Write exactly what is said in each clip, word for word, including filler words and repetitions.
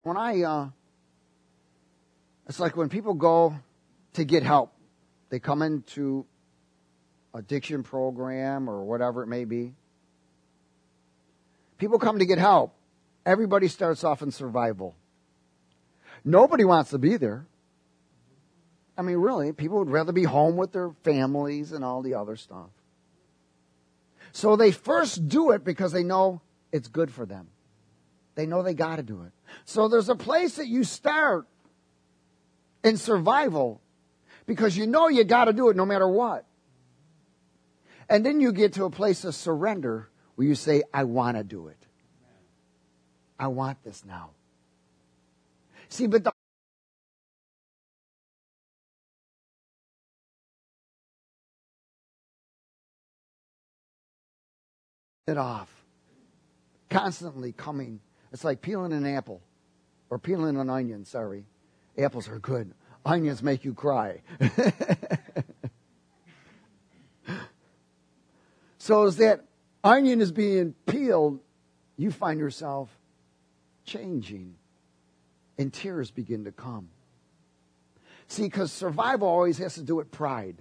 When I, uh, it's like when people go to get help, they come into addiction program or whatever it may be. People come to get help. Everybody starts off in survival. Nobody wants to be there. I mean, really, people would rather be home with their families and all the other stuff. So they first do it because they know it's good for them. They know they got to do it. So there's a place that you start in survival because you know you got to do it no matter what. And then you get to a place of surrender where you say, I want to do it. I want this now. See, but the it off. Constantly coming. It's like peeling an apple. Or peeling an onion, sorry. Apples are good. Onions make you cry. So as that onion is being peeled, you find yourself changing. And tears begin to come. See, because survival always has to do with pride.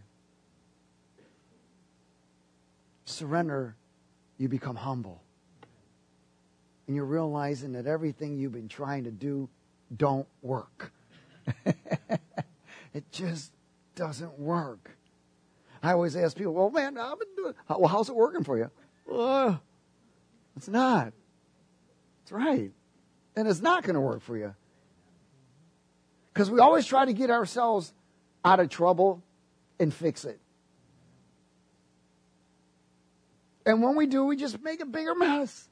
Surrender, you become humble. And you're realizing that everything you've been trying to do don't work. It just doesn't work. I always ask people, well, man, I've been doing, well, how's it working for you? Uh, it's not. It's right. And it's not going to work for you. Because we always try to get ourselves out of trouble and fix it. And when we do, we just make a bigger mess.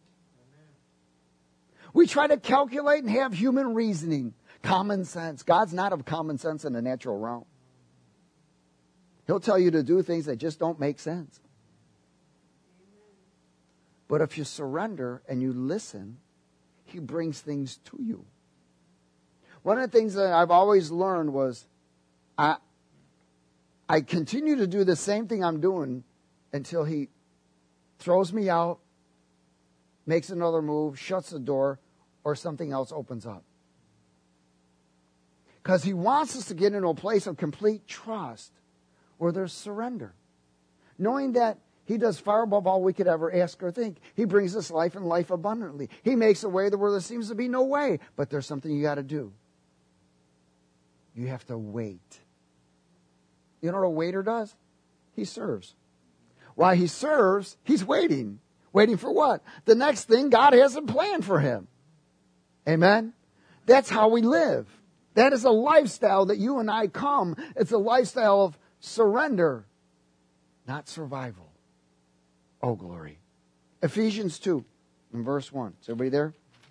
We try to calculate and have human reasoning, common sense. God's not of common sense in the natural realm. He'll tell you to do things that just don't make sense. But if you surrender and you listen, He brings things to you. One of the things that I've always learned was I, I continue to do the same thing I'm doing until He throws me out, makes another move, shuts the door, or something else opens up. Because He wants us to get into a place of complete trust where there's surrender. Knowing that He does far above all we could ever ask or think. He brings us life and life abundantly. He makes a way where there seems to be no way. But there's something you got to do. You have to wait. You know what a waiter does? He serves. While he serves, he's waiting. Waiting for what? The next thing God hasn't planned for him. Amen? That's how we live. That is a lifestyle that you and I come. It's a lifestyle of surrender, not survival. Oh, glory. Ephesians two, in verse one. Is everybody there?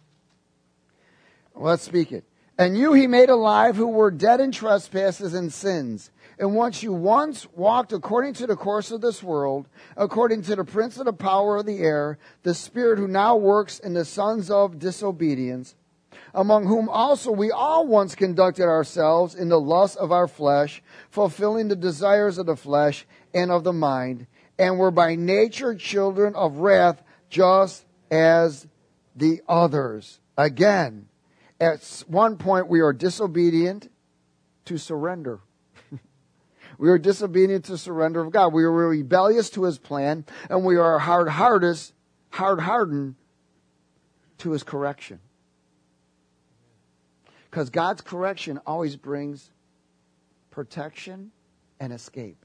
Let's speak it. And you He made alive who were dead in trespasses and sins. And once you once walked according to the course of this world, according to the prince of the power of the air, the spirit who now works in the sons of disobedience, among whom also we all once conducted ourselves in the lust of our flesh, fulfilling the desires of the flesh and of the mind, and were by nature children of wrath, just as the others. Again, at one point we are disobedient to surrender. We are disobedient to surrender of God. We are rebellious to His plan, and we are hard-hearted, hard-hardened to His correction. Because God's correction always brings protection and escape.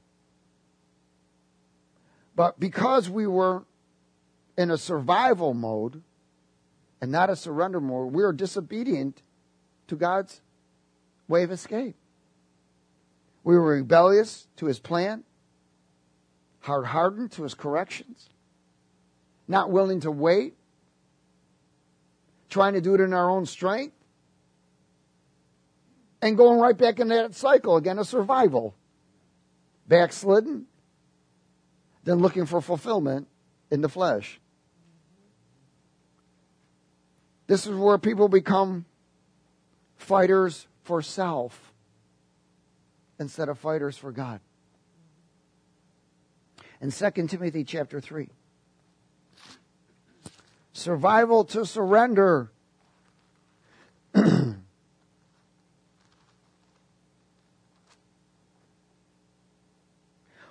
But because we were in a survival mode and not a surrender mode, we are disobedient to God's way of escape. We were rebellious to His plan, hard-hardened to His corrections, not willing to wait, trying to do it in our own strength, and going right back in that cycle again of survival. Backslidden, then looking for fulfillment in the flesh. This is where people become fighters for self instead of fighters for God. In Second Timothy chapter three, survival to surrender.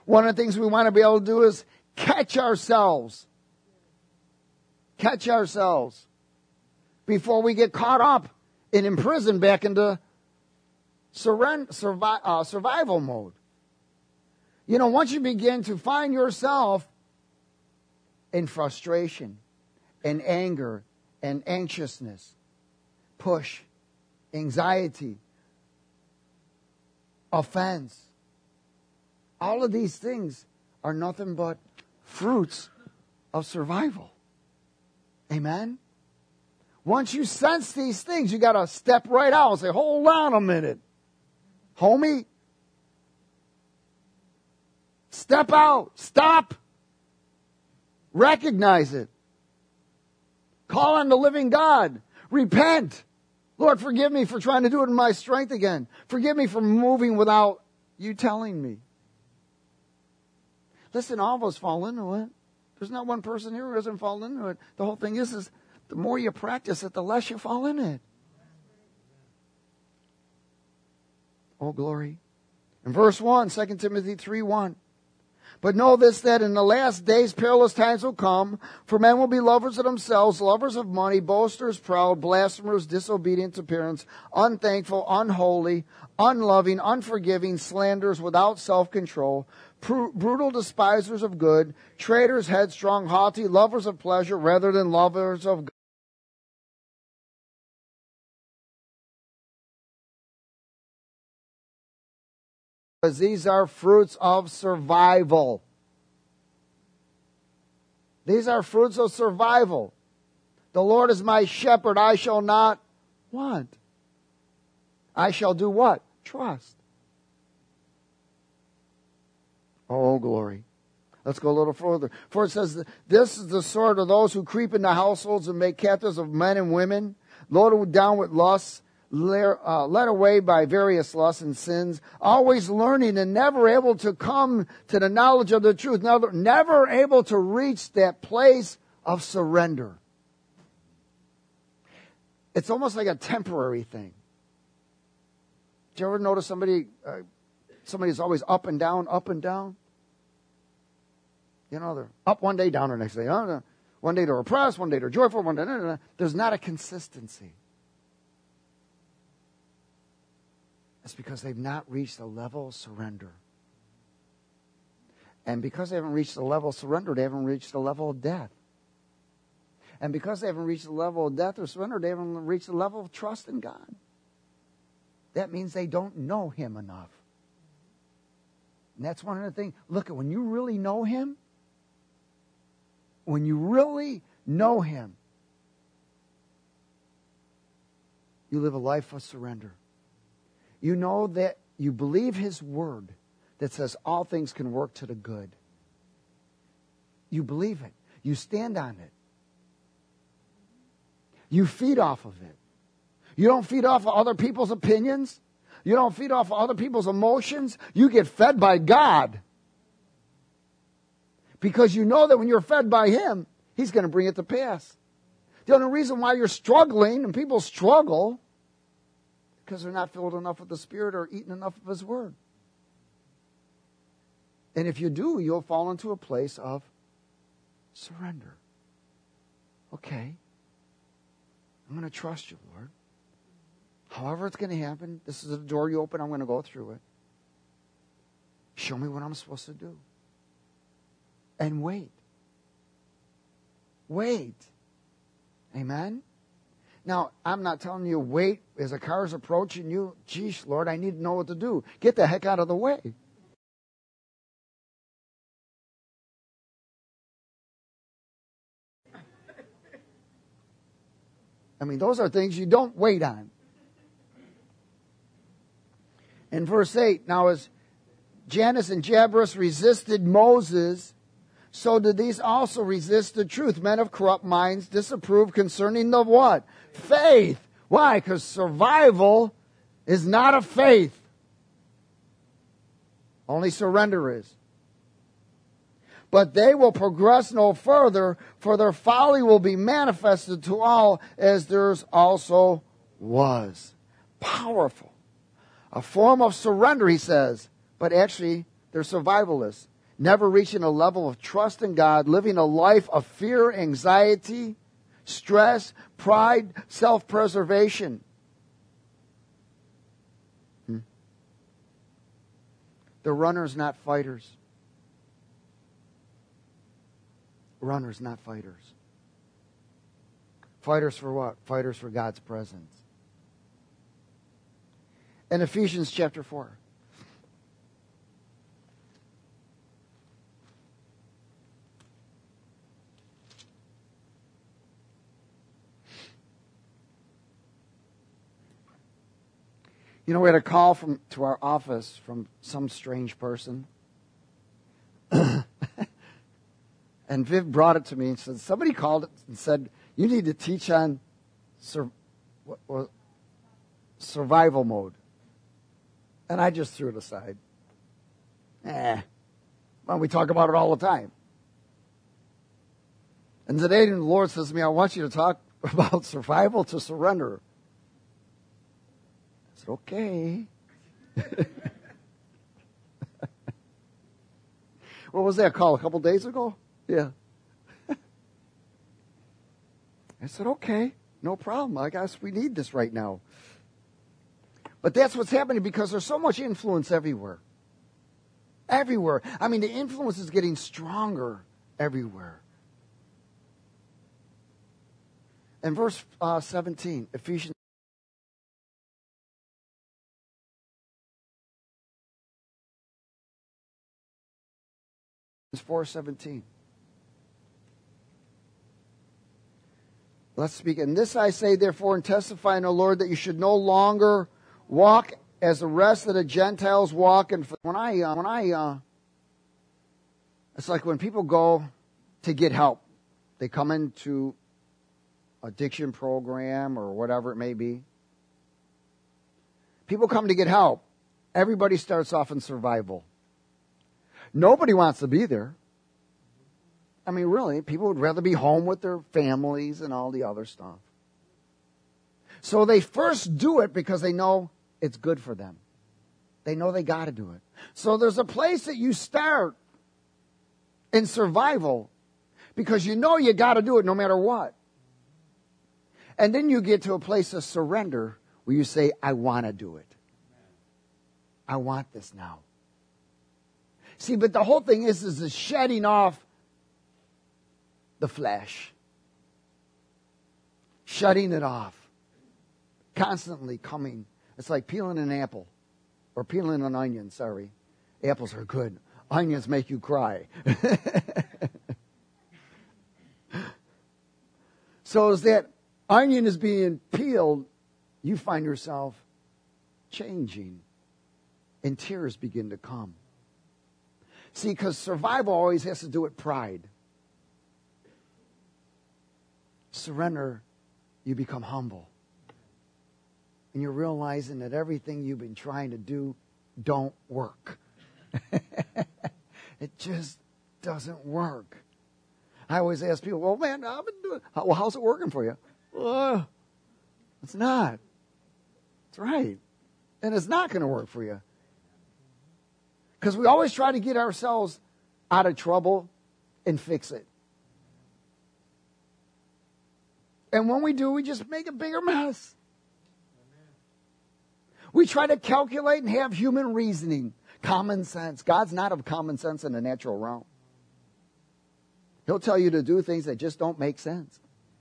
One of the things we want to be able to do is catch ourselves. Catch ourselves before we get caught up and imprisoned back into surrender, survi- uh, survival mode. You know, once you begin to find yourself in frustration and anger and anxiousness, push, anxiety, offense, all of these things are nothing but fruits of survival. Amen? Once you sense these things, you got to step right out and say, hold on a minute. Homie, step out. Stop. Recognize it. Call on the living God. Repent. Lord, forgive me for trying to do it in my strength again. Forgive me for moving without you telling me. Listen, all of us fall into it. There's not one person here who doesn't fall into it. The whole thing is, is the more you practice it, the less you fall in it. Oh, glory. In verse one, Second Timothy three one. But know this, that in the last days perilous times will come, for men will be lovers of themselves, lovers of money, boasters, proud, blasphemers, disobedient to parents, unthankful, unholy, unloving, unforgiving, slanderers, without self-control, pr- brutal despisers of good, traitors, headstrong, haughty, lovers of pleasure rather than lovers of God. Because these are fruits of survival. These are fruits of survival. The Lord is my shepherd, I shall not want. I shall do what? Trust. Oh, glory. Let's go a little further. For it says, this is the sort of those who creep into households and make captives of men and women, loaded down with lusts, Uh, led away by various lusts and sins, always learning and never able to come to the knowledge of the truth, never, never able to reach that place of surrender. It's almost like a temporary thing. Did you ever notice somebody, uh, somebody's always up and down, up and down? You know, they're up one day, down the next day. Oh, one day they're oppressed, one day they're joyful, one day, no, no, no. There's not a consistency. It's because they've not reached the level of surrender. And because they haven't reached the level of surrender, they haven't reached the level of death. And because they haven't reached the level of death or surrender, they haven't reached the level of trust in God. That means they don't know Him enough. And that's one of the things. Look, when you really know Him, when you really know Him, you live a life of surrender. You know that you believe His word that says all things can work to the good. You believe it. You stand on it. You feed off of it. You don't feed off of other people's opinions. You don't feed off of other people's emotions. You get fed by God. Because you know that when you're fed by Him, He's going to bring it to pass. The only reason why you're struggling, and people struggle, because they're not filled enough with the Spirit or eaten enough of His Word. And if you do, you'll fall into a place of surrender. Okay. I'm going to trust you, Lord. However it's going to happen, this is the door you open, I'm going to go through it. Show me what I'm supposed to do. And wait. Wait. Amen? Now, I'm not telling you wait as a car is approaching you. Geez, Lord, I need to know what to do. Get the heck out of the way. I mean, those are things you don't wait on. In verse eight, now as Jannes and Jambres resisted Moses, so did these also resist the truth. Men of corrupt minds disapprove concerning the what? Faith. Why? Because survival is not a faith. Only surrender is. But they will progress no further, for their folly will be manifested to all, as theirs also was. Powerful. A form of surrender, he says, but actually they're survivalists. never reaching a level of trust in God, living a life of fear, anxiety, stress, pride, self-preservation. Hmm. They're runners, not fighters. Runners, not fighters. Fighters for what? Fighters for God's presence. In Ephesians chapter four. You know, we had a call from to our office from some strange person. And Viv brought it to me and said, somebody called it and said, you need to teach on sur- what, what, survival mode. And I just threw it aside. Eh, well, we talk about it all the time. And today the Lord says to me, I want you to talk about survival to surrender. I said, okay. What was that call, a couple days ago? Yeah. I said, okay, no problem. I guess we need this right now. But that's what's happening because there's so much influence everywhere. Everywhere. I mean, the influence is getting stronger everywhere. In verse uh, seventeen, Ephesians four seventeen. Let's speak. And this I say, therefore, and testify in the Lord, that you should no longer walk as the rest of the Gentiles walk. And when I, uh, when I, uh, it's like when people go to get help, they come into addiction program or whatever it may be. People come to get help. Everybody starts off in survival. Nobody wants to be there. I mean, really, people would rather be home with their families and all the other stuff. So they first do it because they know it's good for them. They know they got to do it. So there's a place that you start in survival because you know you got to do it no matter what. And then you get to a place of surrender where you say, I want to do it. I want this now. See, but the whole thing is, is the shedding off the flesh. Shutting it off. Constantly coming. It's like peeling an apple. Or peeling an onion, sorry. Apples are good. Onions make you cry. So as that onion is being peeled, you find yourself changing. And tears begin to come. See, because survival always has to do with pride. Surrender, you become humble. And you're realizing that everything you've been trying to do don't work. It just doesn't work. I always ask people, well, man, I've been doing, well, how's it working for you? Uh, it's not. That's right. And it's not going to work for you. Because we always try to get ourselves out of trouble and fix it. And when we do, we just make a bigger mess. We try to calculate and have human reasoning, common sense. God's not of common sense in the natural realm. He'll tell you to do things that just don't make sense.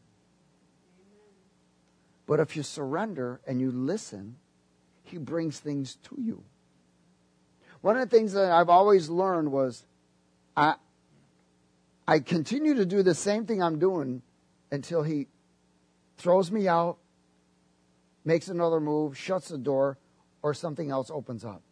But if you surrender and you listen, He brings things to you. One of the things that I've always learned was I, I continue to do the same thing I'm doing until He throws me out, makes another move, shuts the door, or something else opens up.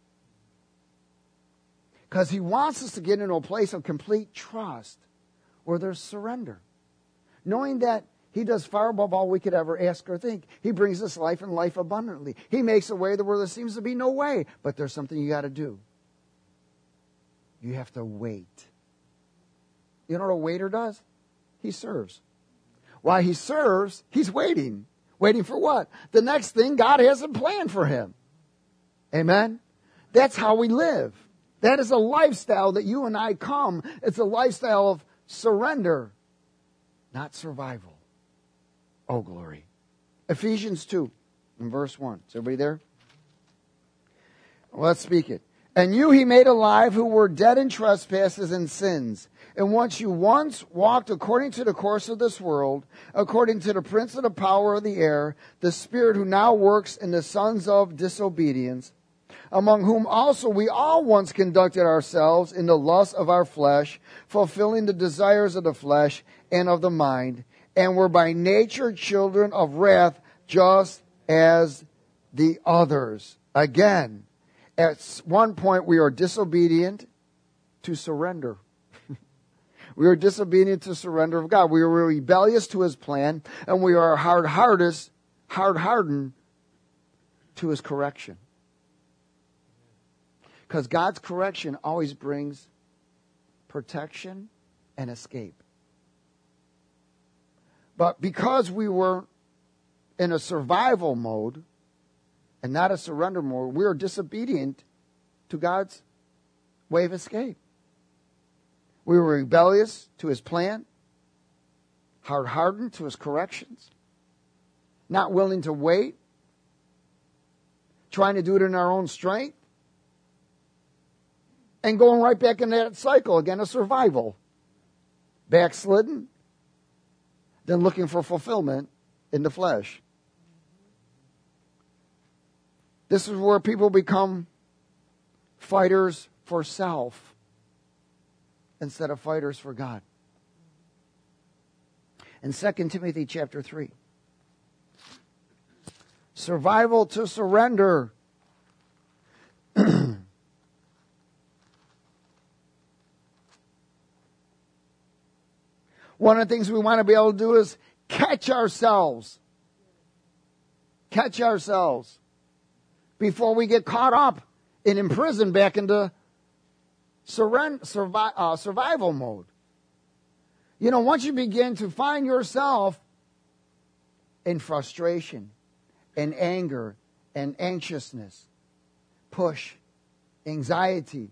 Because He wants us to get into a place of complete trust where there's surrender. Knowing that He does far above all we could ever ask or think. He brings us life and life abundantly. He makes a way where there seems to be no way. But there's something you got to do. You have to wait. You know what a waiter does? He serves. While he serves, he's waiting. Waiting for what? The next thing God has a plan for him. Amen? That's how we live. That is a lifestyle that you and I come. It's a lifestyle of surrender, not survival. Oh, glory. Ephesians two, in verse one. Is everybody there? Let's speak it. And you he made alive who were dead in trespasses and sins. And once you once walked according to the course of this world, according to the prince of the power of the air, the spirit who now works in the sons of disobedience, among whom also we all once conducted ourselves in the lust of our flesh, fulfilling the desires of the flesh and of the mind, and were by nature children of wrath, just as the others. Again, at one point we are disobedient to surrender. We are disobedient to surrender of God. We are rebellious to his plan, and we are hard-hearted, hard-hardened to his correction. Because God's correction always brings protection and escape. But because we were in a survival mode and not a surrender mode, we are disobedient to God's way of escape. We were rebellious to his plan, hard-hardened to his corrections, not willing to wait, trying to do it in our own strength, and going right back in that cycle again of survival. Backslidden, then looking for fulfillment in the flesh. This is where people become fighters for self instead of fighters for God. In Second Timothy chapter three, survival to surrender. One of the things we want to be able to do is catch ourselves. Catch ourselves before we get caught up and imprisoned back into surrender, survi- uh, survival mode. You know, once you begin to find yourself in frustration and anger and anxiousness, push, anxiety,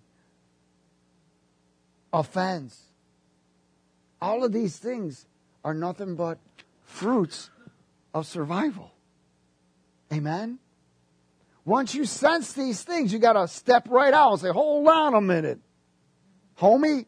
offense, all of these things are nothing but fruits of survival. Amen? Once you sense these things, you got to step right out and say, hold on a minute. Homie,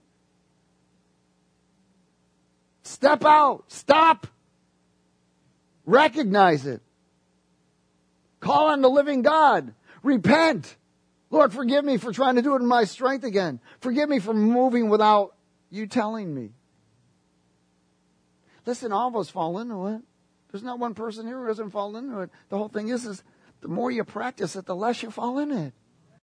step out. Stop. Recognize it. Call on the living God. Repent. Lord, forgive me for trying to do it in my strength again. Forgive me for moving without you telling me. Listen, all of us fall into it. There's not one person here who doesn't fall into it. The whole thing is, is the more you practice it, the less you fall in it.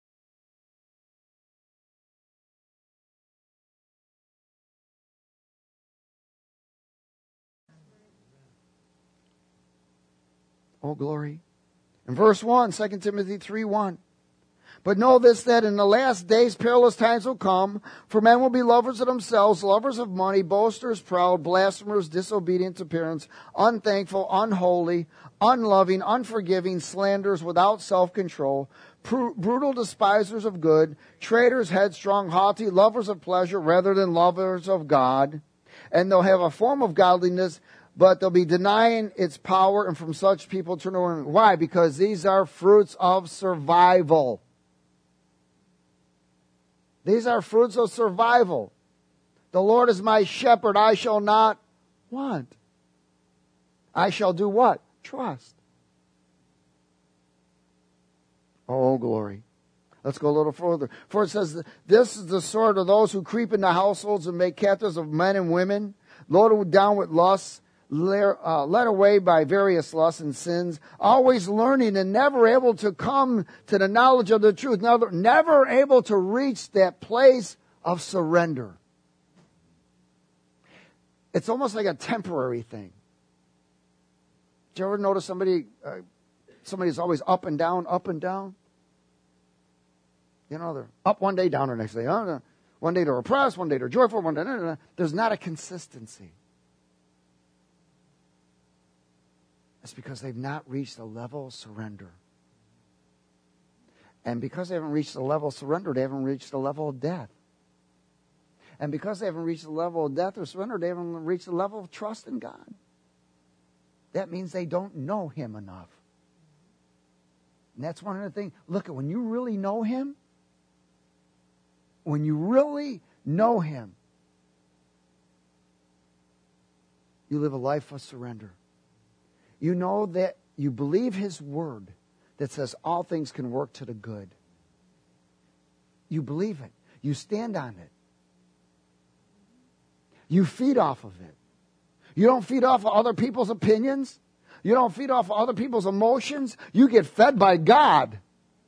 Oh, glory. In verse one, Second Timothy three one. But know this, that in the last days perilous times will come, for men will be lovers of themselves, lovers of money, boasters, proud, blasphemers, disobedient to parents, unthankful, unholy, unloving, unforgiving, slanderers, without self-control, pr- brutal despisers of good, traitors, headstrong, haughty, lovers of pleasure rather than lovers of God. And they'll have a form of godliness, but they'll be denying its power, and from such people turn away. Why? Because these are fruits of survival. These are fruits of survival. The Lord is my shepherd, I shall not want. I shall do what? Trust. Oh, glory. Let's go a little further. For it says, this is the sort of those who creep into households and make captives of men and women, loaded down with lusts, Uh, led away by various lusts and sins, always learning and never able to come to the knowledge of the truth, never, never able to reach that place of surrender. It's almost like a temporary thing. Did you ever notice somebody, uh, somebody's always up and down, up and down? You know, they're up one day, down the next day. Huh? One day they're oppressed, one day they're joyful, one day, no, no, no. There's not a consistency. It's because they've not reached a level of surrender. And because they haven't reached the level of surrender, they haven't reached the level of death. And because they haven't reached the level of death or surrender, they haven't reached the level of trust in God. That means they don't know Him enough. And that's one of the things. Look, when you really know Him, when you really know Him, you live a life of surrender. You know that you believe His word that says all things can work to the good. You believe it. You stand on it. You feed off of it. You don't feed off of other people's opinions. You don't feed off of other people's emotions. You get fed by God.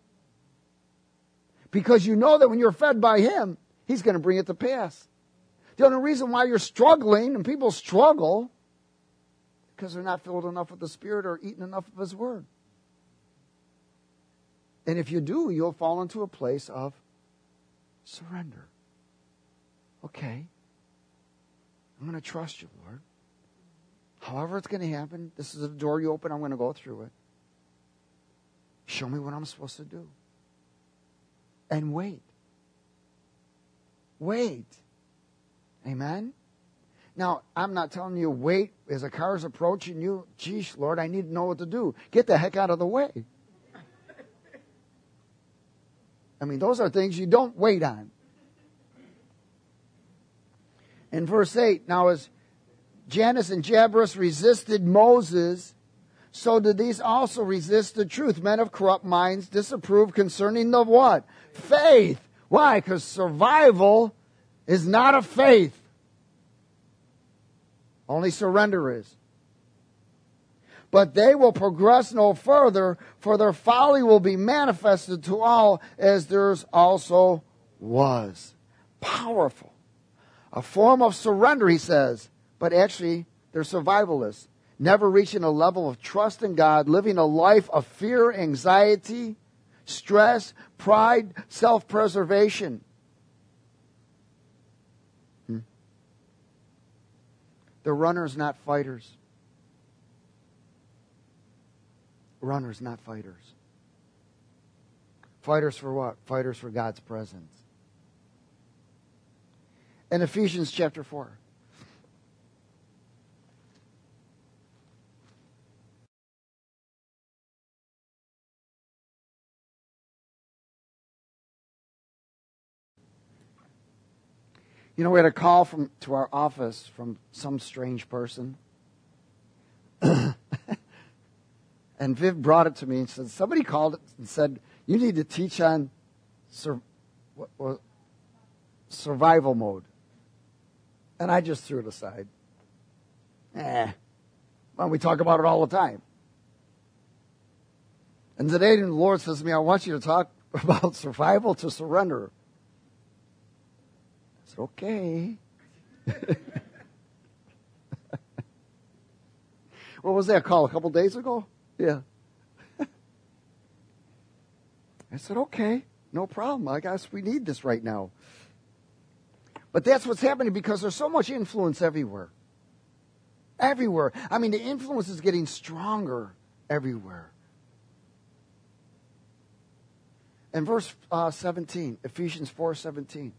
Because you know that when you're fed by Him, He's going to bring it to pass. The only reason why you're struggling, and people struggle, because they're not filled enough with the Spirit or eating enough of His Word. And if you do, you'll fall into a place of surrender. Okay. I'm going to trust You, Lord. However it's going to happen, this is the door You open, I'm going to go through it. Show me what I'm supposed to do. And wait. Wait. Amen? Now, I'm not telling you wait as a car is approaching you. Geez, Lord, I need to know what to do. Get the heck out of the way. I mean, those are things you don't wait on. In verse eight, now as Jannes and Jambres resisted Moses, so did these also resist the truth. Men of corrupt minds disapprove concerning the what? Faith. Why? Because survival is not a faith. Only surrender is. But they will progress no further, for their folly will be manifested to all, as theirs also was. Powerful. A form of surrender, he says, but actually they're survivalists. Never reaching a level of trust in God, living a life of fear, anxiety, stress, pride, self-preservation. Hmm. They're runners, not fighters. Runners, not fighters. Fighters for what? Fighters for God's presence. In Ephesians chapter four. You know, we had a call from to our office from some strange person. And Viv brought it to me and said, somebody called it and said, you need to teach on sur- what, what, survival mode. And I just threw it aside. Eh. Well, we talk about it all the time. And today the Lord says to me, I want you to talk about survival to surrender. I said, okay. What was that call, a couple days ago? Yeah. I said, okay, no problem. I guess we need this right now. But that's what's happening because there's so much influence everywhere. Everywhere. I mean, the influence is getting stronger everywhere. In verse uh, seventeen, Ephesians four seventeen.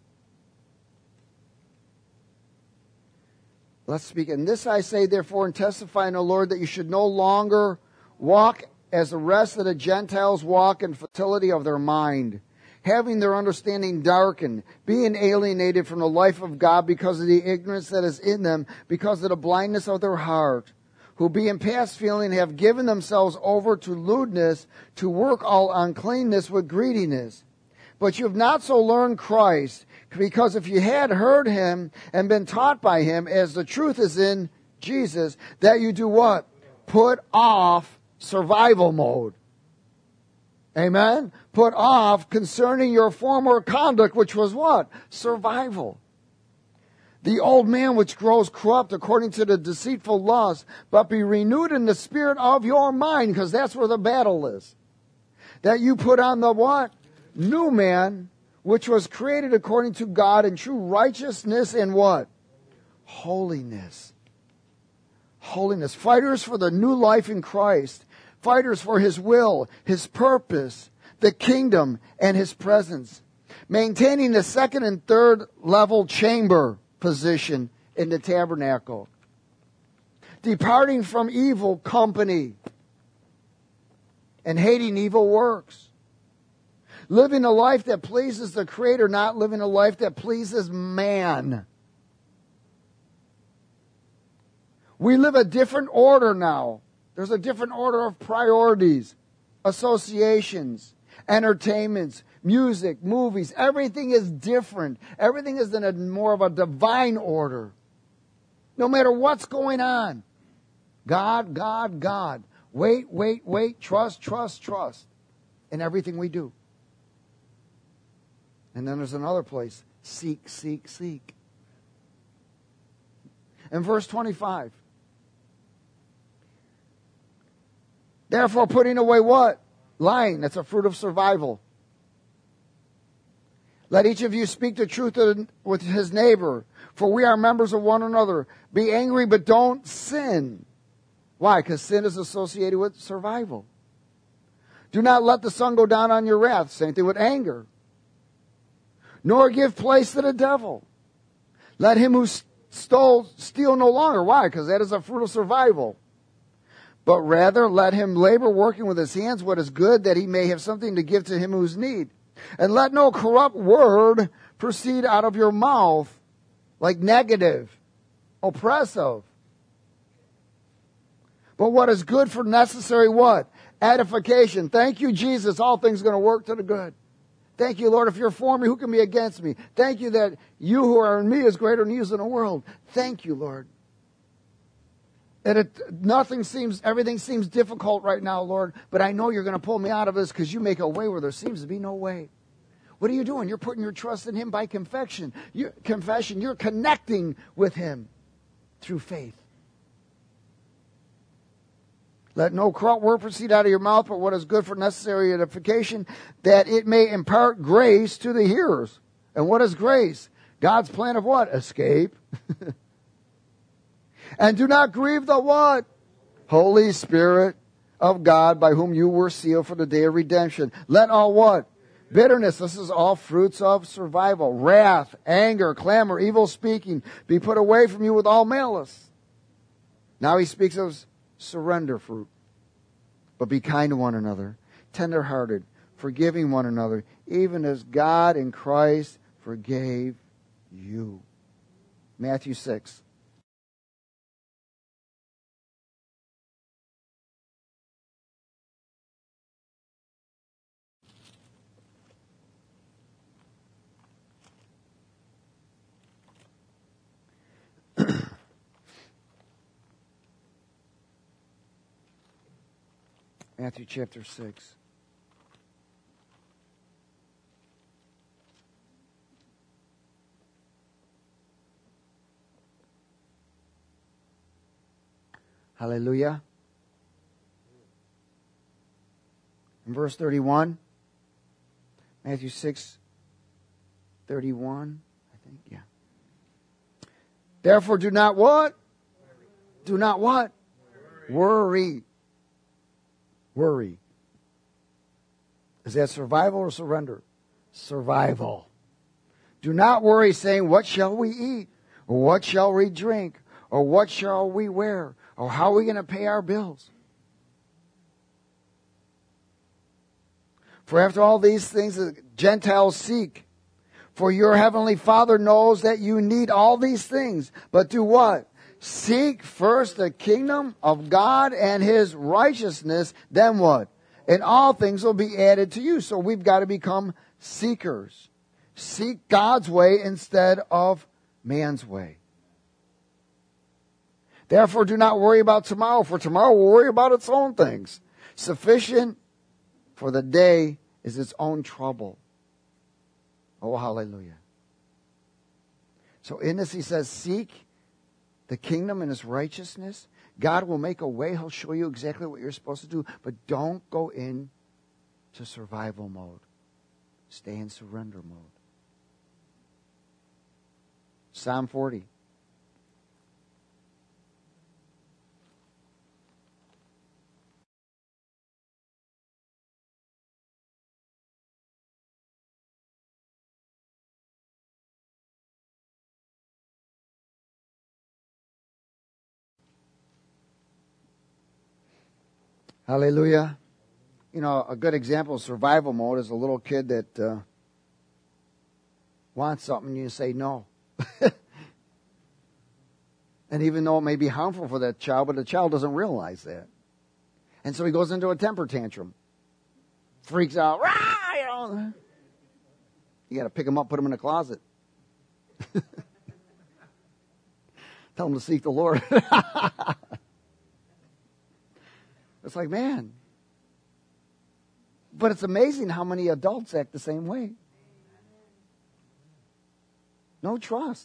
Let's speak. And this I say, therefore, and testify in the Lord, that you should no longer walk as the rest of the Gentiles walk in futility of their mind, having their understanding darkened, being alienated from the life of God because of the ignorance that is in them, because of the blindness of their heart, who being past feeling have given themselves over to lewdness, to work all uncleanness with greediness. But you have not so learned Christ, because if you had heard Him and been taught by Him, as the truth is in Jesus, that you do what? Put off survival mode. Amen? Put off concerning your former conduct, which was what? Survival. The old man which grows corrupt according to the deceitful lust, but be renewed in the spirit of your mind, because that's where the battle is. That you put on the what? New man, which was created according to God in true righteousness and what? Holiness. Holiness. Fighters for the new life in Christ. Fighters for His will, His purpose. the kingdom and his presence, maintaining the second and third level chamber position in the tabernacle, departing from evil company and hating evil works, living a life that pleases the Creator, not living a life that pleases man. We live a different order now. There's a different order of priorities, associations, entertainments, music, movies. Everything is different. Everything is in a more of a divine order. No matter what's going on. God, God, God. Wait, wait, wait. Trust, trust, trust. In everything we do. And then there's another place. Seek, seek, seek. In verse twenty-five. Therefore, putting away what? Lying. That's a fruit of survival. Let each of you speak the truth with his neighbor, for we are members of one another. Be angry, but don't sin. Why? Because sin is associated with survival. Do not let the sun go down on your wrath. Same thing with anger. Nor give place to the devil. Let him who stole steal no longer. Why? Because that is a fruit of survival. But rather let him labor working with his hands what is good, that he may have something to give to him who's need. And let no corrupt word proceed out of your mouth like negative, oppressive. But what is good for necessary what? Edification. Thank you, Jesus. All things are going to work to the good. Thank you, Lord. If you're for me, who can be against me? Thank you that you who are in me is greater than you in the world. Thank you, Lord. And it, nothing seems, everything seems difficult right now, Lord, but I know you're going to pull me out of this because you make a way where there seems to be no way. What are you doing? You're putting your trust in him by confession. You, confession. You're connecting with him through faith. Let no corrupt word proceed out of your mouth, but what is good for necessary edification, that it may impart grace to the hearers. And what is grace? God's plan of what? Escape. And do not grieve the what? Holy Spirit of God, by whom you were sealed for the day of redemption. Let all what? Bitterness. This is all fruits of survival. Wrath, anger, clamor, evil speaking be put away from you with all malice. Now he speaks of surrender fruit. But be kind to one another, tenderhearted, forgiving one another, even as God in Christ forgave you. Matthew six. Matthew chapter six. Hallelujah. In verse thirty-one, Matthew six, thirty-one, I think, yeah. Therefore do not what? Do not what? Worry. Worry. Worry. Is that survival or surrender? Survival. Do not worry, saying, what shall we eat? Or what shall we drink? Or what shall we wear? Or how are we going to pay our bills? For after all these things the Gentiles seek. For your heavenly Father knows that you need all these things. But do what? Seek first the kingdom of God and his righteousness. Then what? And all things will be added to you. So we've got to become seekers. Seek God's way instead of man's way. Therefore do not worry about tomorrow, for tomorrow will worry about its own things. Sufficient for the day is its own trouble. Oh, hallelujah. So in this he says, seek the kingdom and his righteousness. God will make a way. He'll show you exactly what you're supposed to do. But don't go in to survival mode. Stay in surrender mode. Psalm forty. Hallelujah. You know, a good example of survival mode is a little kid that uh, wants something and you say no. And even though it may be harmful for that child, but the child doesn't realize that. And so he goes into a temper tantrum. Freaks out. Rah! You know. You got to pick him up, put him in a closet. Tell him to seek the Lord. It's like, man. But it's amazing how many adults act the same way. No trust.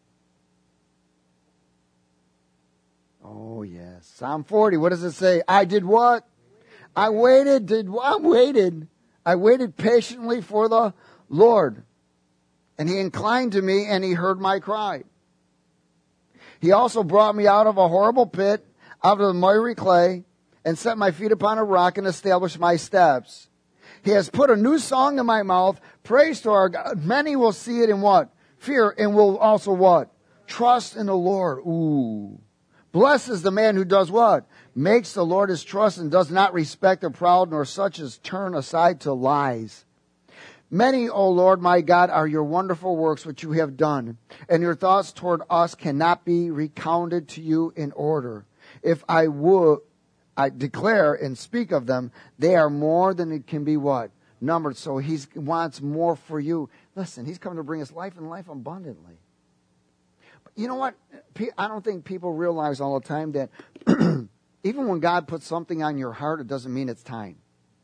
Oh, yes. Psalm forty, what does it say? I did what? I waited, did I waited. I waited patiently for the Lord. And he inclined to me and he heard my cry. He also brought me out of a horrible pit, out of the miry clay, and set my feet upon a rock and established my steps. He has put a new song in my mouth. Praise to our God. Many will see it in what? Fear, and will also what? Trust in the Lord. Ooh. Blessed is the man who does what? Makes the Lord his trust and does not respect the proud, nor such as turn aside to lies. Many, O Lord, my God, are your wonderful works which you have done, and your thoughts toward us cannot be recounted to you in order. If I would, I declare and speak of them, they are more than it can be what? Numbered. So he wants more for you. Listen, he's come to bring us life and life abundantly. But you know what? I don't think people realize all the time that even when God puts something on your heart, it doesn't mean it's time.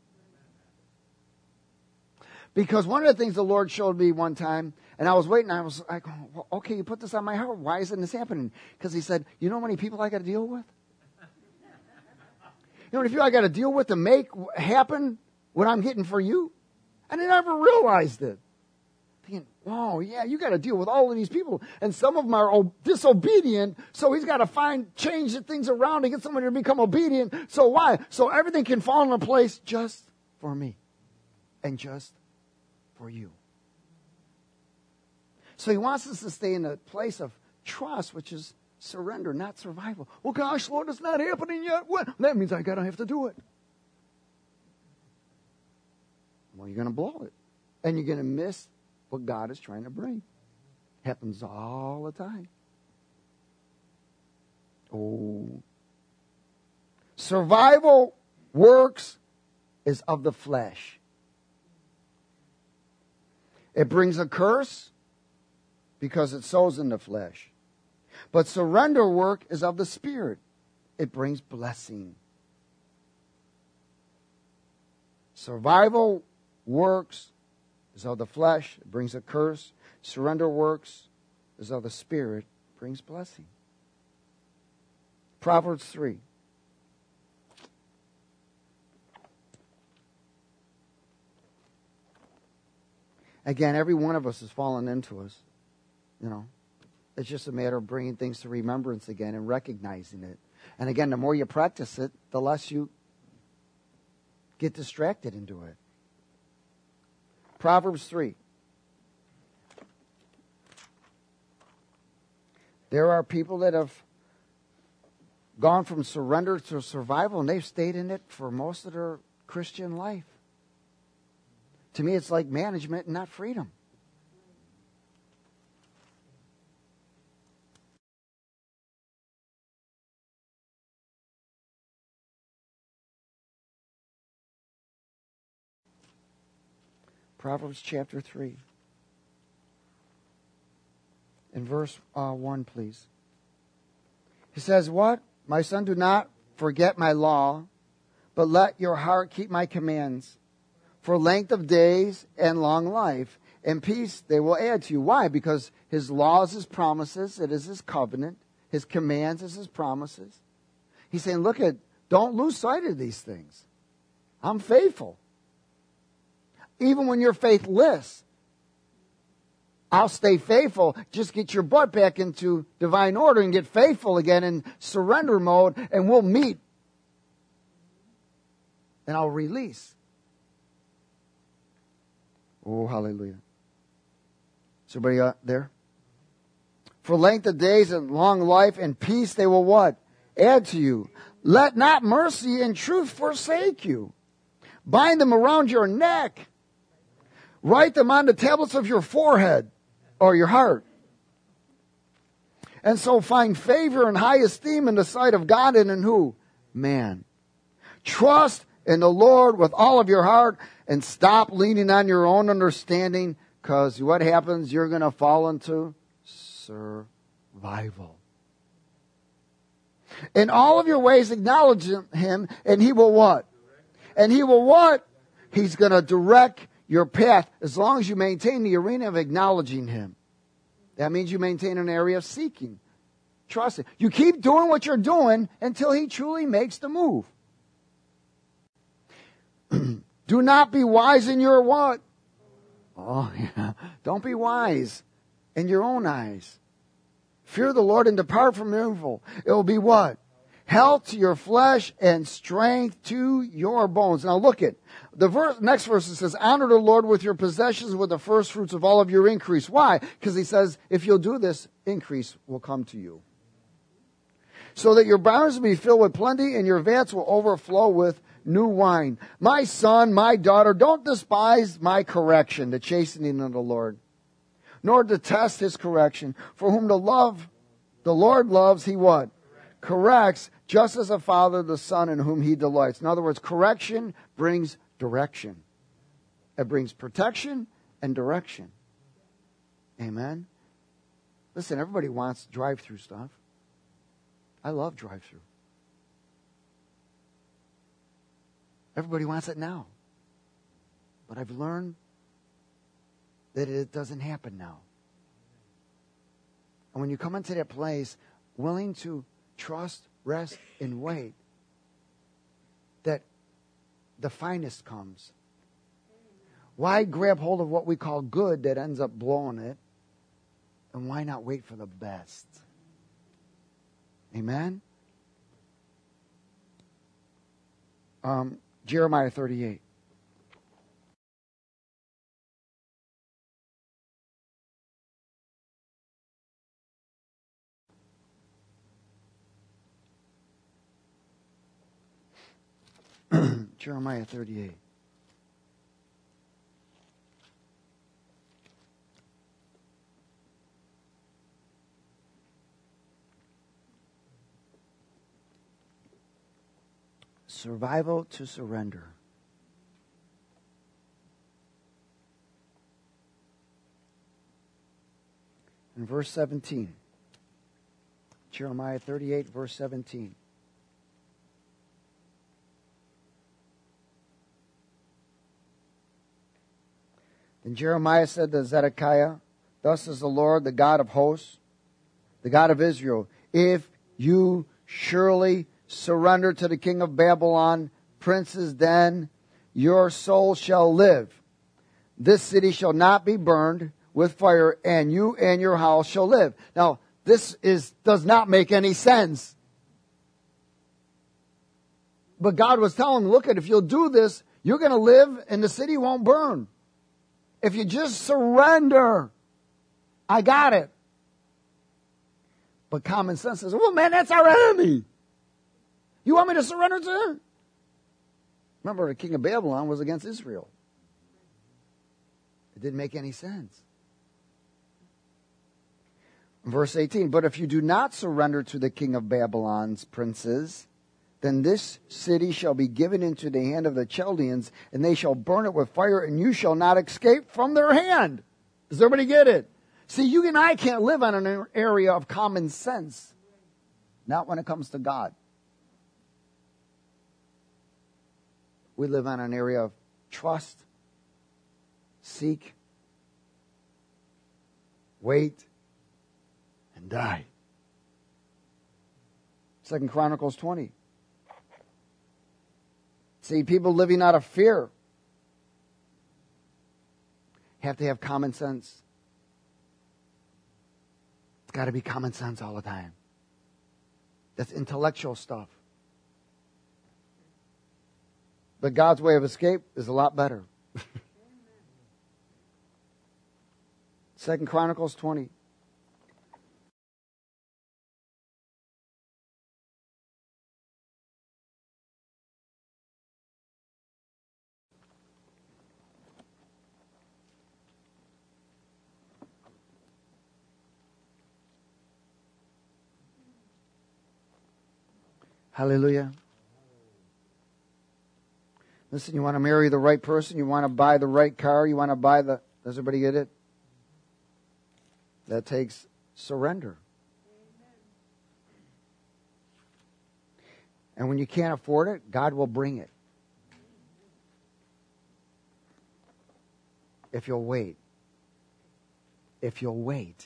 Because one of the things the Lord showed me one time, and I was waiting, I was like, well, okay, you put this on my heart. Why isn't this happening? Because he said, you know how many people I got to deal with? You know how many people I got to deal with to make happen what I'm getting for you? And I never realized it. Thinking, oh, yeah, you got to deal with all of these people. And some of them are disobedient, so he's got to find, change the things around to get somebody to become obedient. So why? So everything can fall into place just for me. And just for you. So he wants us to stay in a place of trust, which is surrender, not survival. Well, gosh, Lord, it's not happening yet. What? That means I gotta have to do it. Well, you're gonna blow it, and you're gonna miss what God is trying to bring. Happens all the time. Oh, survival works is of the flesh. It brings a curse because it sows in the flesh. But surrender work is of the Spirit. It brings blessing. Survival works is of the flesh. It brings a curse. Surrender works is of the Spirit. It brings blessing. Proverbs three. Again, every one of us has fallen into us. You know, it's just a matter of bringing things to remembrance again and recognizing it. And again, the more you practice it, the less you get distracted into it. Proverbs three. There are people that have gone from surrender to survival, and they've stayed in it for most of their Christian life. To me, it's like management and not freedom. Proverbs chapter three. In verse uh, one, please. He says, what? My son, do not forget my law, but let your heart keep my commands. For length of days and long life and peace they will add to you. Why? Because his laws, his promises, it is his covenant. His commands is his promises. He's saying, look at, don't lose sight of these things. I'm faithful. Even when you're faithless, I'll stay faithful. Just get your butt back into divine order and get faithful again in surrender mode, and we'll meet. And I'll release. Oh, hallelujah. Is everybody out there? For length of days and long life and peace they will what? Add to you. Let not mercy and truth forsake you. Bind them around your neck. Write them on the tablets of your forehead or your heart. And so find favor and high esteem in the sight of God and in who? Man. Trust in the Lord with all of your heart and stop leaning on your own understanding, because what happens? You're going to fall into survival. In all of your ways acknowledge him, and he will what? And he will what? He's going to direct your path as long as you maintain the arena of acknowledging him. That means you maintain an area of seeking, trusting. You keep doing what you're doing until he truly makes the move. Do not be wise in your what? Oh, yeah. Don't be wise in your own eyes. Fear the Lord and depart from evil. It will be what? Health to your flesh and strength to your bones. Now look at the verse, next verse. It says, honor the Lord with your possessions, with the first fruits of all of your increase. Why? Because he says, if you'll do this, increase will come to you. So that your barns will be filled with plenty and your vats will overflow with new wine. My son, my daughter, don't despise my correction, the chastening of the Lord, nor detest his correction. For whom the love, the Lord loves, he what? Corrects, just as a father the son in whom he delights. In other words, correction brings direction. It brings protection and direction. Amen. Listen, everybody wants drive-through stuff. I love drive-through. Everybody wants it now. But I've learned that it doesn't happen now. And when you come into that place, willing to trust, rest, and wait, that the finest comes. Why grab hold of what we call good that ends up blowing it? And why not wait for the best? Amen? Um, Jeremiah thirty-eight. Jeremiah thirty-eight. Survival to surrender. In verse seventeen. Jeremiah thirty-eight, verse seventeen. Then Jeremiah said to Zedekiah, thus says the Lord, the God of hosts, the God of Israel, if you surely surrender to the king of Babylon, princes, then your soul shall live. This city shall not be burned with fire, and you and your house shall live. Now, this is does not make any sense. But God was telling him, look, at if you'll do this, you're going to live and the city won't burn. If you just surrender, I got it. But common sense says, well, man, that's our enemy. You want me to surrender to him? Remember, the king of Babylon was against Israel. It didn't make any sense. Verse eighteen, but if you do not surrender to the king of Babylon's princes, then this city shall be given into the hand of the Chaldeans, and they shall burn it with fire, and you shall not escape from their hand. Does everybody get it? See, you and I can't live on an area of common sense. Not when it comes to God. We live on an area of trust, seek, wait, and die. Second Chronicles twenty. See, people living out of fear have to have common sense. It's got to be common sense all the time. That's intellectual stuff. But God's way of escape is a lot better. Second Chronicles twenty. Hallelujah. Listen, you want to marry the right person? You want to buy the right car? You want to buy the... Does everybody get it? That takes surrender. And when you can't afford it, God will bring it. If you'll wait. If you'll wait.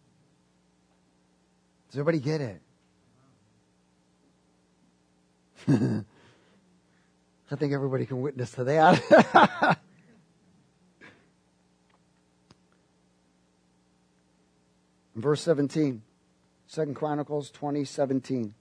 Does everybody get it? I think everybody can witness to that. Verse seventeen. Second Chronicles twenty seventeen.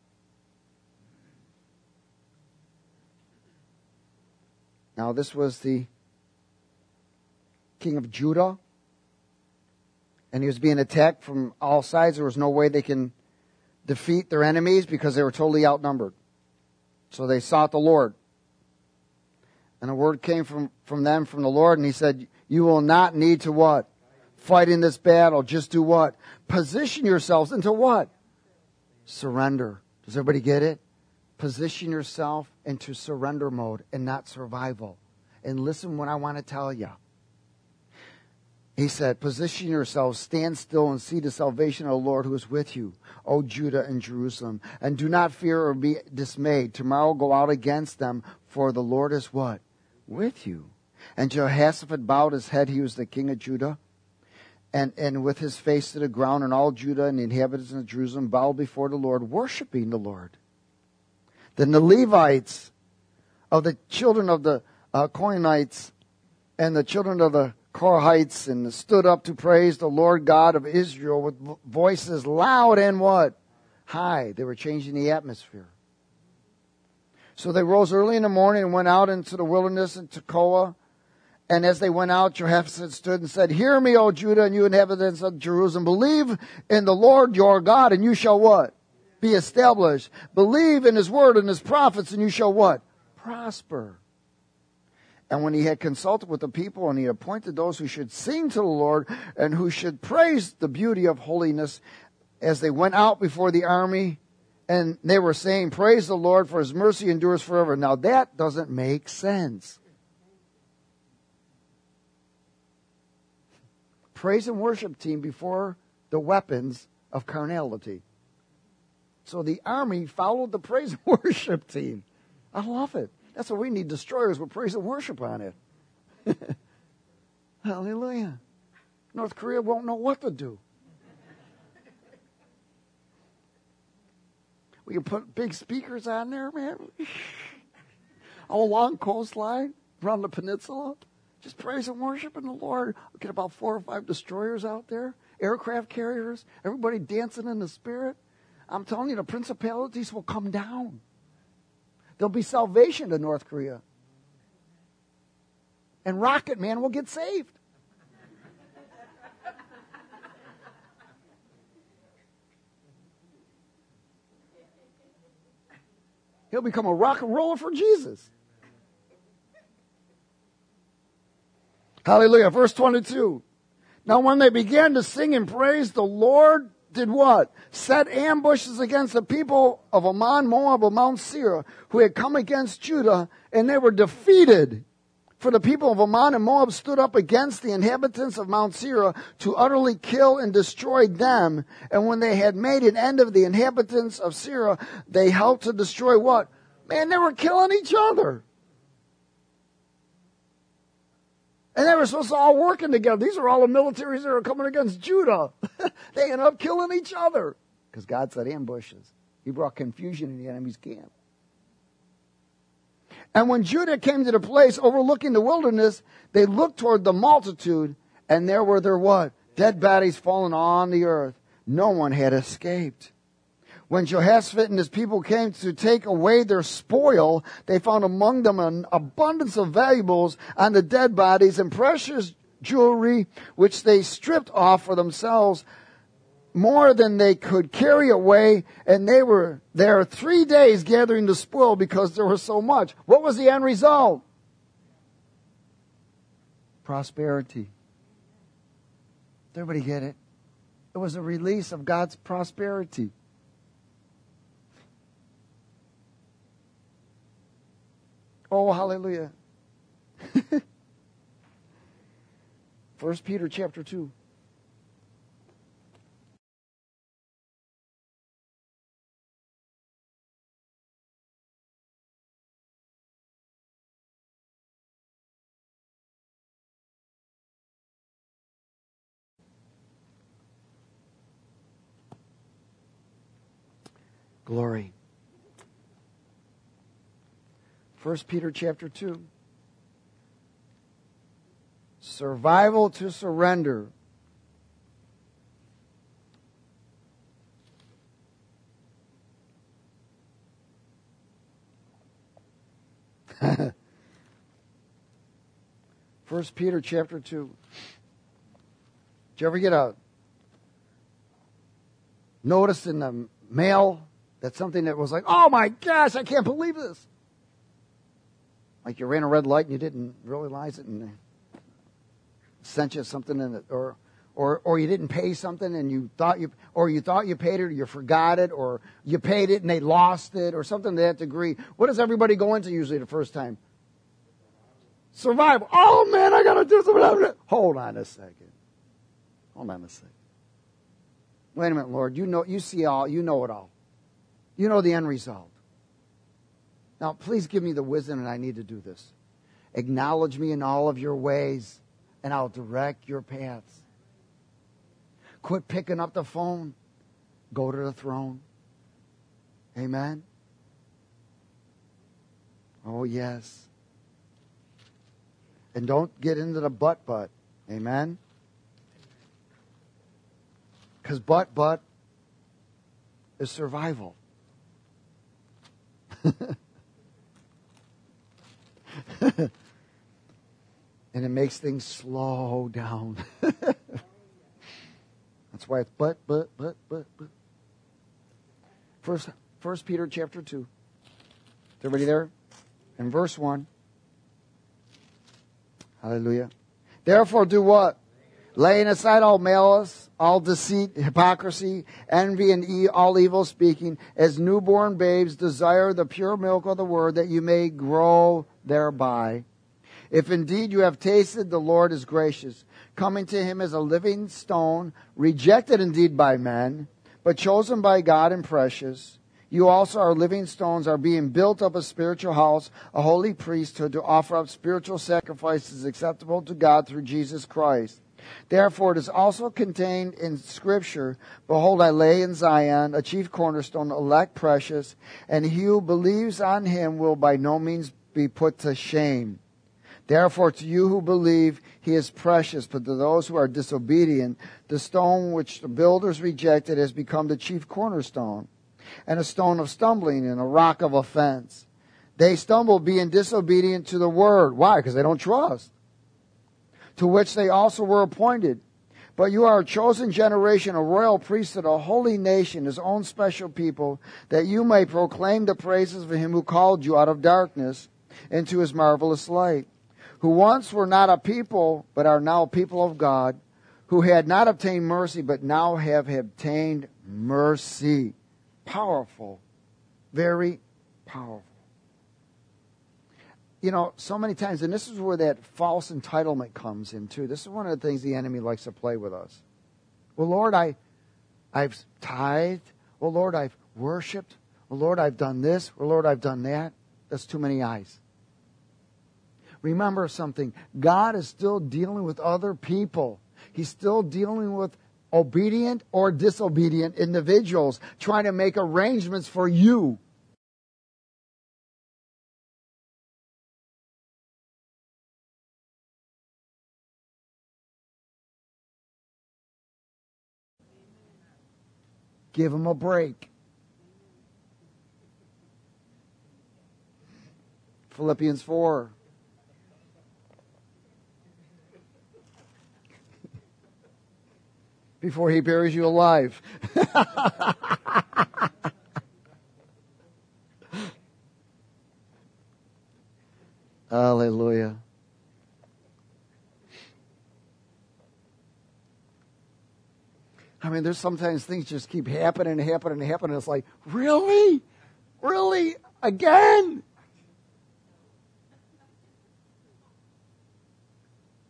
Now this was the king of Judah. And he was being attacked from all sides. There was no way they can defeat their enemies because they were totally outnumbered. So they sought the Lord. And a word came from, from them, from the Lord, and he said, you will not need to what? Fight in this battle. Just do what? Position yourselves into what? Surrender. Does everybody get it? Position yourself into surrender mode and not survival. And listen what I want to tell you. He said, position yourselves, stand still and see the salvation of the Lord who is with you, O Judah and Jerusalem. And do not fear or be dismayed. Tomorrow go out against them, for the Lord is what? With you. And Jehoshaphat bowed his head. He was the king of Judah. And, and with his face to the ground, and all Judah and the inhabitants of Jerusalem bowed before the Lord, worshiping the Lord. Then the Levites of the children of the uh, Kohathites and the children of the Korahites and stood up to praise the Lord God of Israel with voices loud and what? High. They were changing the atmosphere. So they rose early in the morning and went out into the wilderness in Tekoa. And as they went out, Jehoshaphat stood and said, hear me, O Judah, and you inhabitants of Jerusalem. Believe in the Lord your God, and you shall what? Be established. Believe in his word and his prophets, and you shall what? Prosper. And when he had consulted with the people, and he appointed those who should sing to the Lord, and who should praise the beauty of holiness, as they went out before the army, and they were saying, praise the Lord, for his mercy endures forever. Now that doesn't make sense. Praise and worship team before the weapons of carnality. So the army followed the praise and worship team. I love it. That's why we need destroyers with praise and worship on it. Hallelujah. North Korea won't know what to do. We can put big speakers on there, man. All along coastline, around the peninsula. Just praise and worship in the Lord. We'll get about four or five destroyers out there. Aircraft carriers. Everybody dancing in the Spirit. I'm telling you, the principalities will come down. There'll be salvation to North Korea. And Rocket Man will get saved. He'll become a rock and roller for Jesus. Hallelujah. Verse twenty-two. Now when they began to sing and praise, the Lord did what? Set ambushes against the people of Ammon, Moab, of Mount Seir, who had come against Judah, and they were defeated. For the people of Ammon and Moab stood up against the inhabitants of Mount Seir to utterly kill and destroy them. And when they had made an end of the inhabitants of Seir, they helped to destroy what? Man, they were killing each other. And they were supposed to all working together. These are all the militaries that are coming against Judah. They ended up killing each other. Because God set ambushes. He brought confusion in the enemy's camp. And when Judah came to the place overlooking the wilderness, they looked toward the multitude, and there were their what? Dead bodies fallen on the earth. No one had escaped. When Jehoshaphat and his people came to take away their spoil, they found among them an abundance of valuables on the dead bodies and precious jewelry, which they stripped off for themselves, more than they could carry away. And they were there three days gathering the spoil because there was so much. What was the end result? Prosperity. Did everybody get it? It was a release of God's prosperity. Oh, hallelujah. First Peter chapter two. Glory. First Peter chapter two. Survival to surrender. First Peter chapter two. Did you ever get a notice in the mail that something that was like, oh my gosh, I can't believe this? Like you ran a red light and you didn't realize it and they sent you something in it, or or or you didn't pay something and you thought you or you thought you paid it or you forgot it, or you paid it and they lost it, or something to that degree. What does everybody go into usually the first time? Survival. Oh man, I gotta do something. Hold on a second. Hold on a second. Wait a minute, Lord. You know, you see all. You know it all. You know the end result. Now, please give me the wisdom that I need to do this. Acknowledge me in all of your ways, and I'll direct your paths. Quit picking up the phone. Go to the throne. Amen. Oh, yes. And don't get into the but, but. Amen. Because but, but is survival. And it makes things slow down. That's why it's but, but, but, but, but. First, First Peter chapter two. Is everybody there? In verse one. Hallelujah. Therefore do what? Laying aside all malice, all deceit, hypocrisy, envy, and e- all evil speaking, as newborn babes desire the pure milk of the word, that you may grow thereby. If indeed you have tasted the Lord is gracious, coming to him as a living stone, rejected indeed by men, but chosen by God and precious, you also are living stones, are being built up a spiritual house, a holy priesthood, to offer up spiritual sacrifices acceptable to God through Jesus Christ. Therefore it is also contained in Scripture, behold, I lay in Zion a chief cornerstone, elect, precious, and he who believes on him will by no means be put to shame. Therefore to you who believe, he is precious, but to those who are disobedient, the stone which the builders rejected has become the chief cornerstone, and a stone of stumbling and a rock of offense. They stumble being disobedient to the word. Why? Because they don't trust. To which they also were appointed. But you are a chosen generation, a royal priesthood, a holy nation, his own special people, that you may proclaim the praises of him who called you out of darkness into his marvelous light, who once were not a people, but are now people of God, who had not obtained mercy, but now have obtained mercy. Powerful. Very powerful. You know, so many times, and this is where that false entitlement comes in too. This is one of the things the enemy likes to play with us. Well, Lord, I, I've tithed. Well, Lord, I've worshipped. Well, Lord, I've done this. Well, Lord, I've done that. That's too many eyes. Remember something. God is still dealing with other people. He's still dealing with obedient or disobedient individuals, trying to make arrangements for you. Give him a break. Philippians four. Before he buries you alive. Hallelujah. I mean, there's sometimes things just keep happening and happening and happening. It's like, really? Really? Again?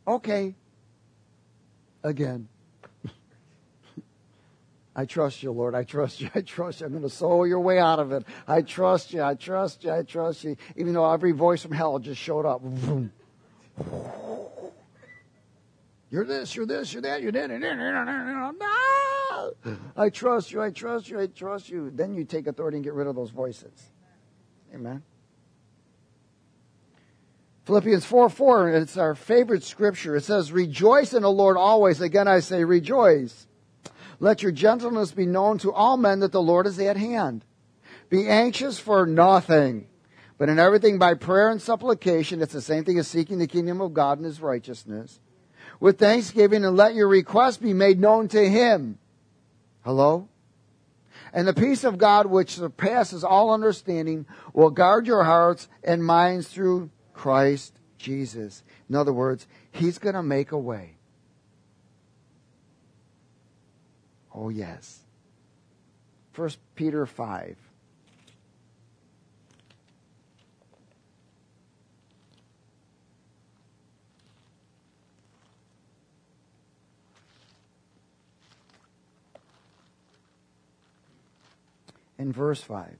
Okay. Again. I trust you, Lord. I trust you. I trust you. I'm going to sow your way out of it. I trust you. I trust you. I trust you. Even though every voice from hell just showed up. You're this, you're this, you're that, you're that. I trust you. I trust you. I trust you. Then you take authority and get rid of those voices. Amen. Philippians four four, it's our favorite scripture. It says, rejoice in the Lord always. Again, I say rejoice. Let your gentleness be known to all men that the Lord is at hand. Be anxious for nothing, but in everything by prayer and supplication. It's the same thing as seeking the kingdom of God and His righteousness. With thanksgiving, and let your requests be made known to Him. Hello? And the peace of God, which surpasses all understanding, will guard your hearts and minds through Christ Jesus. In other words, He's going to make a way. Oh, yes. First Peter five. In verse five.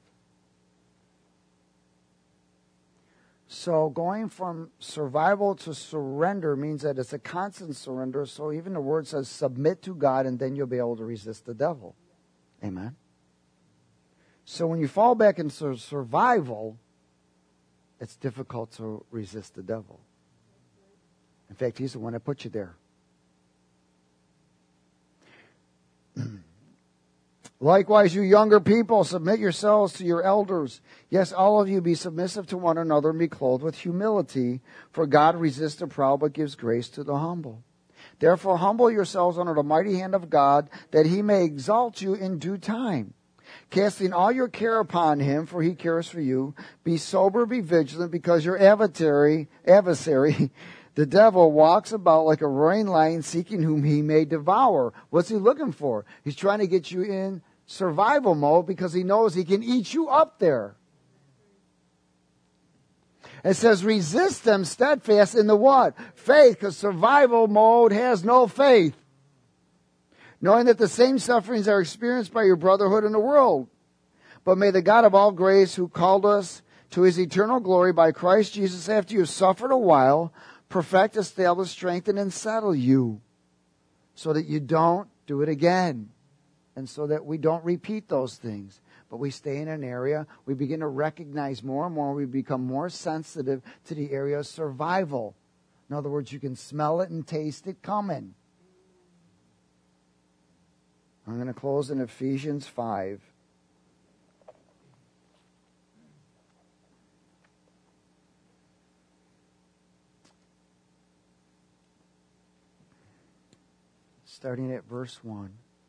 So going from survival to surrender means that it's a constant surrender. So even the word says submit to God, and then you'll be able to resist the devil. Amen. So when you fall back into survival, it's difficult to resist the devil. In fact, he's the one that put you there. Likewise, you younger people, submit yourselves to your elders. Yes, all of you be submissive to one another and be clothed with humility. For God resists the proud, but gives grace to the humble. Therefore, humble yourselves under the mighty hand of God, that He may exalt you in due time. Casting all your care upon Him, for He cares for you. Be sober, be vigilant, because your adversary, adversary, the devil, walks about like a roaring lion, seeking whom he may devour. What's he looking for? He's trying to get you in survival mode because he knows he can eat you up there. It says resist them steadfast in the what? Faith, because survival mode has no faith. Knowing that the same sufferings are experienced by your brotherhood in the world. But may the God of all grace, who called us to His eternal glory by Christ Jesus, after you have suffered a while, perfect, establish, strengthen, and settle you, so that you don't do it again. And so that we don't repeat those things. But we stay in an area, we begin to recognize more and more, we become more sensitive to the area of survival. In other words, you can smell it and taste it coming. I'm going to close in Ephesians five. Starting at verse one.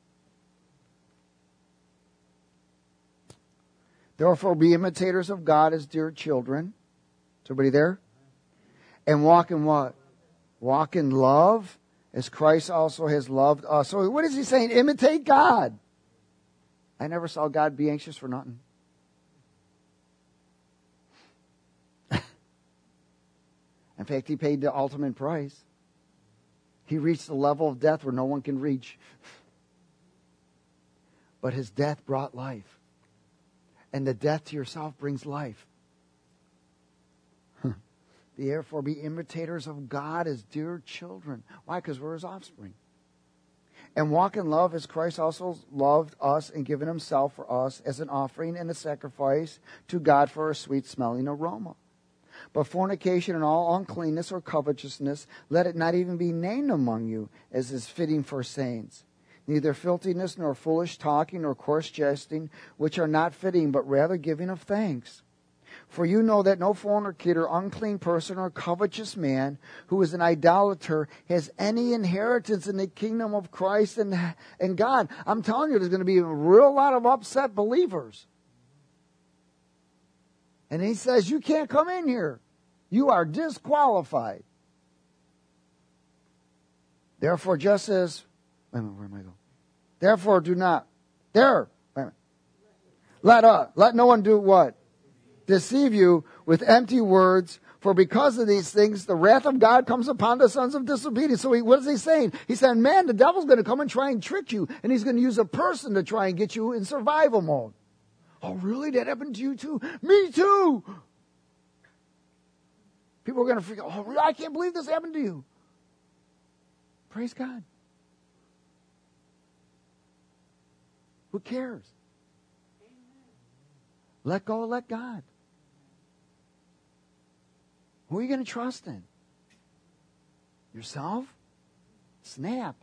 Therefore, be imitators of God as dear children. Is everybody there? And walk in what? Walk in love, as Christ also has loved us. So what is he saying? Imitate God. I never saw God be anxious for nothing. In fact, He paid the ultimate price. He reached the level of death where no one can reach. But His death brought life. And the death to yourself brings life. Therefore, be imitators of God as dear children. Why? Because we're His offspring. And walk in love as Christ also loved us and given Himself for us as an offering and a sacrifice to God for a sweet-smelling aroma. But fornication and all uncleanness or covetousness, let it not even be named among you, as is fitting for saints. Neither filthiness, nor foolish talking, nor coarse jesting, which are not fitting, but rather giving of thanks. For you know that no fornicator, unclean person, or covetous man, who is an idolater, has any inheritance in the kingdom of Christ and, and God. I'm telling you, there's going to be a real lot of upset believers. And He says, you can't come in here. You are disqualified. Therefore, just as... Wait a minute, where am I going? Therefore, do not. There. Wait a minute. Let us. Let no one do what? deceive you with empty words. For because of these things, the wrath of God comes upon the sons of disobedience. So he, what is he saying? He said, man, the devil's going to come and try and trick you. And he's going to use a person to try and get you in survival mode. Oh, really? That happened to you too? Me too. People are going to freak out. Oh, really? I can't believe this happened to you. Praise God. Who cares? Let go, let God. Who are you going to trust in? Yourself? Snap.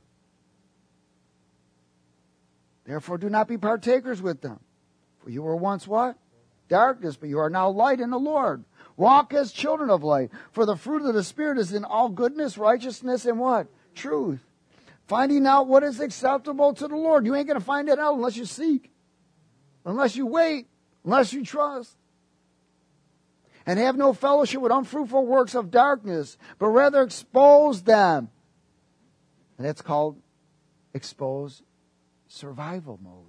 Therefore, do not be partakers with them. For you were once what? Darkness, but you are now light in the Lord. Walk as children of light. For the fruit of the Spirit is in all goodness, righteousness, and what? Truth. Finding out what is acceptable to the Lord. You ain't going to find it out unless you seek. Unless you wait. Unless you trust. And have no fellowship with unfruitful works of darkness, but rather expose them. And that's called expose survival mode.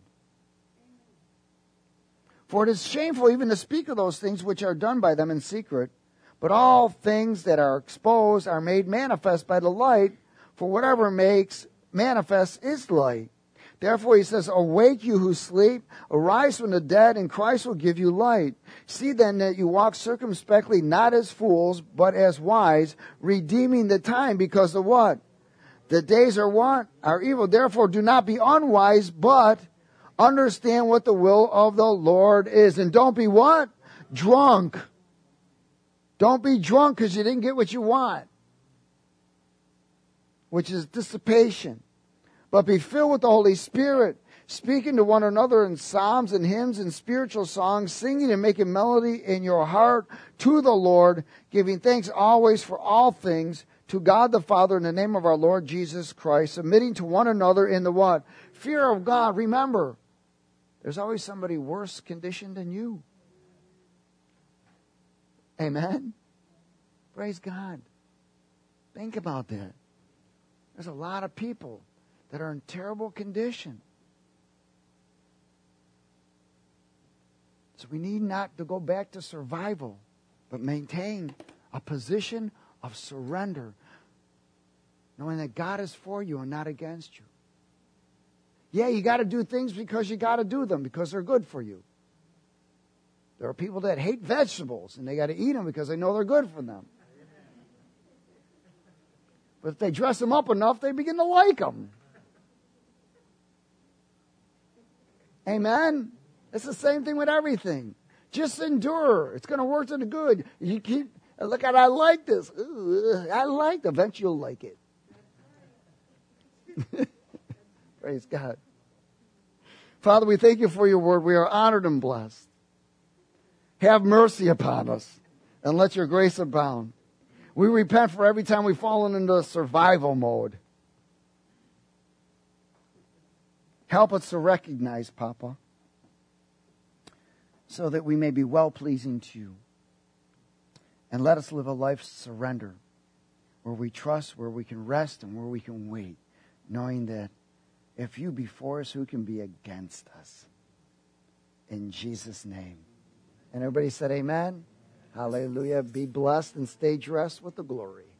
For it is shameful even to speak of those things which are done by them in secret. But all things that are exposed are made manifest by the light, for whatever makes manifest is light. Therefore he says, awake you who sleep, arise from the dead, and Christ will give you light. See then that you walk circumspectly, not as fools, but as wise, redeeming the time, because of what? The days are what? Are evil. Therefore do not be unwise, but understand what the will of the Lord is. And don't be what? Drunk. Don't be drunk because you didn't get what you want, which is dissipation. But be filled with the Holy Spirit, speaking to one another in psalms and hymns and spiritual songs, singing and making melody in your heart to the Lord, giving thanks always for all things to God the Father in the name of our Lord Jesus Christ, submitting to one another in the what? Fear of God. Remember, there's always somebody worse conditioned than you. Amen? Praise God. Think about that. There's a lot of people that are in terrible condition. So we need not to go back to survival, but maintain a position of surrender, knowing that God is for you and not against you. Yeah, you got to do things because you got to do them, because they're good for you. There are people that hate vegetables, and they got to eat them because they know they're good for them. But if they dress them up enough, they begin to like them. Amen? It's the same thing with everything. Just endure. It's going to work to the good. You keep, look at, I like this. Ooh, I like it. Eventually you'll like it. Praise God. Father, we thank you for your word. We are honored and blessed. Have mercy upon us and let your grace abound. We repent for every time we've fallen into survival mode. Help us to recognize, Papa, so that we may be well-pleasing to you. And let us live a life of surrender, where we trust, where we can rest, and where we can wait, knowing that if you be for us, who can be against us? In Jesus' name. And everybody said amen. Hallelujah. Be blessed and stay dressed with the glory.